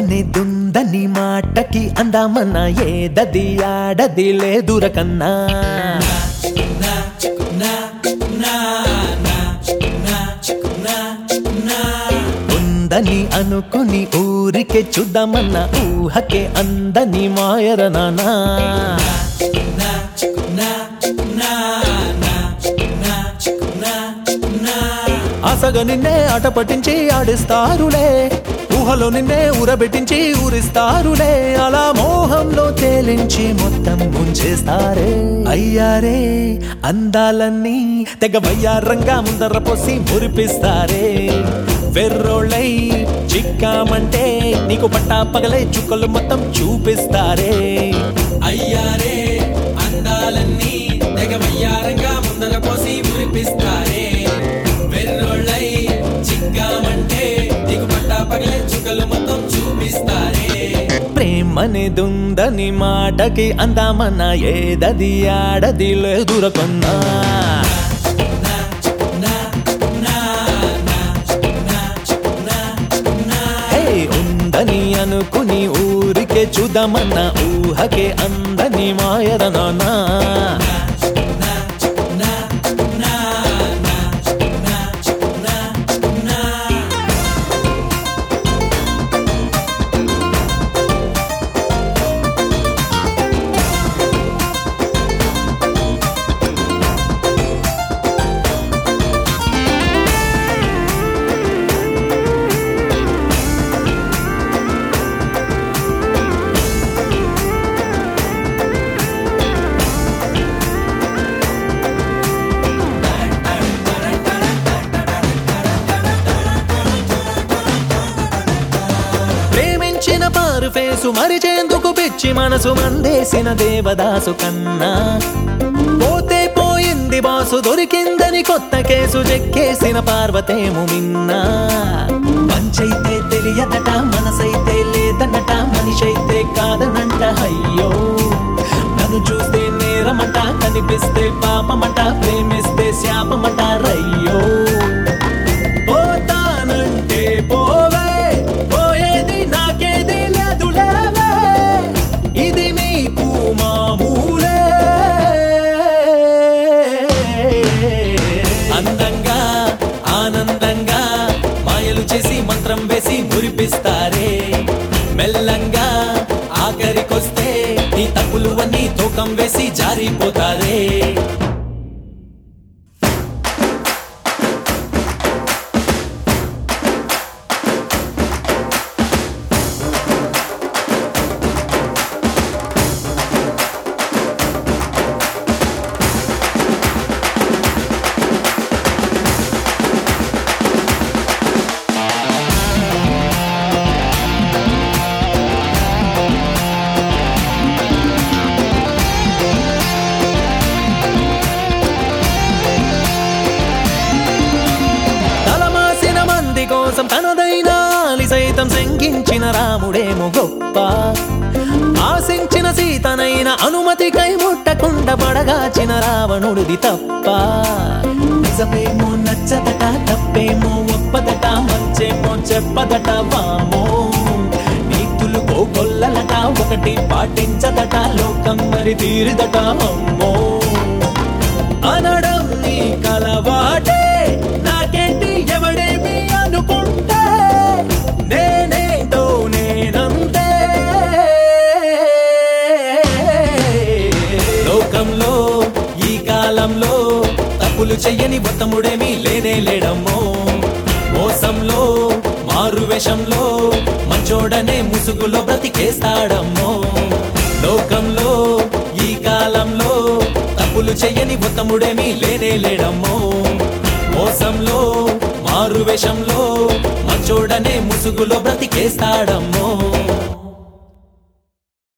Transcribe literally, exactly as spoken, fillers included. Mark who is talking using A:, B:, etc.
A: ప్రేమనే దుందని మాటకి అందామన్నా ఏదది ఆడది లేదురకన్నా ఉందని అనుకుని ఊరికే చూద్దామన్నా ఊహకే అందని మాయర నానా ఆశగా నిన్నే ఆట పట్టించి ఆడిస్తారులే ఊహలో నిన్నే ఊరబెట్టించి ఊరిస్తారులే అలా మోహంలో తేలించి మొత్తం ముంచేస్తారే అయ్యారే అందాలన్నీ తెగ వయ్యారంగా ముందర పోసి మురిపిస్తారే వెర్రోళ్ళై చిక్కామంటే నీకు పట్టా పగలే చుక్కలు మొత్తం చూపిస్తారే
B: అయ్యారే అందాలన్నీ తెగ వయ్యారంగా ముందర పోసి మురిపిస్తారే వెర్రోళ్ళై చిక్కామంటే నీకు పట్టా పగలే చుక్కలు మొత్తం చూపిస్తారే
A: ప్రేమనేదుందని మాటకి అందామన్నా ఏదది ఆడది లేదురకన్నా ఉందని అనుకుని ఊరికే చూద్దామన్నా ఊహకే అందని మాయర నానా పారు ఫేసు మరిచేందుకు పిచ్చి మనసు మందేసిన దేవదాసు కన్నా పోతే పోయింది బాసు దొరికిందని కొత్త కేసు చెక్కేసిన పార్వతేము మిన్నా మంచైతే తెలియదట మనసైతే లేదనట మనిషైతే కాదనంట అయ్యో నన్ను చూస్తే నేరమట కనిపిస్తే పాపమట ప్రేమిస్తే శాపమట రయ్యో పోతానంటే పోవే పోయేది నాకేది ఇది నీకు మామూలే అందంగా ఆనందంగా మాయలు చేసి మంత్రం వేసి మురిపిస్తారే మెల్లంగా ఆఖరికొస్తే నీ తప్పులు అన్నీ తూకం వేసి జారిపోతారే కోసం తనదైన సైతం శంకించిన రాముడేమో గొప్ప ఆశించిన సీతనైన అనుమతికై ముట్టకుండా పడగాచిన రావణుడిది తప్ప నిజమేమో నచ్చదట తప్పేమో ఒప్పదట మంచేమో చెప్పదట వామో నీతులు కోకొల్లలట ఒకటి పాటించదట లోకం మరి తీరిదట అమ్మో అనడం నీ కలవాటే నాకేంటి ఎవడేమి అనుకుంటే నేనేంటో నేనంతే లోకంలో ఈ కాలంలో తప్పులు చెయ్యని ఉత్తముడేమీ లేనే లేడమ్మో మోసంలో మారు వేషంలో మంచోడనే ముసుగులో బ్రతికేస్తాడమ్మో లోకంలో ఈ కాలంలో తప్పులు చెయ్యని ఉత్తముడేమీ లేనే లేడమ్మో మోసంలో మారు వేషంలో మంచోడనే ముసుగులో బ్రతికేస్తాడమ్మో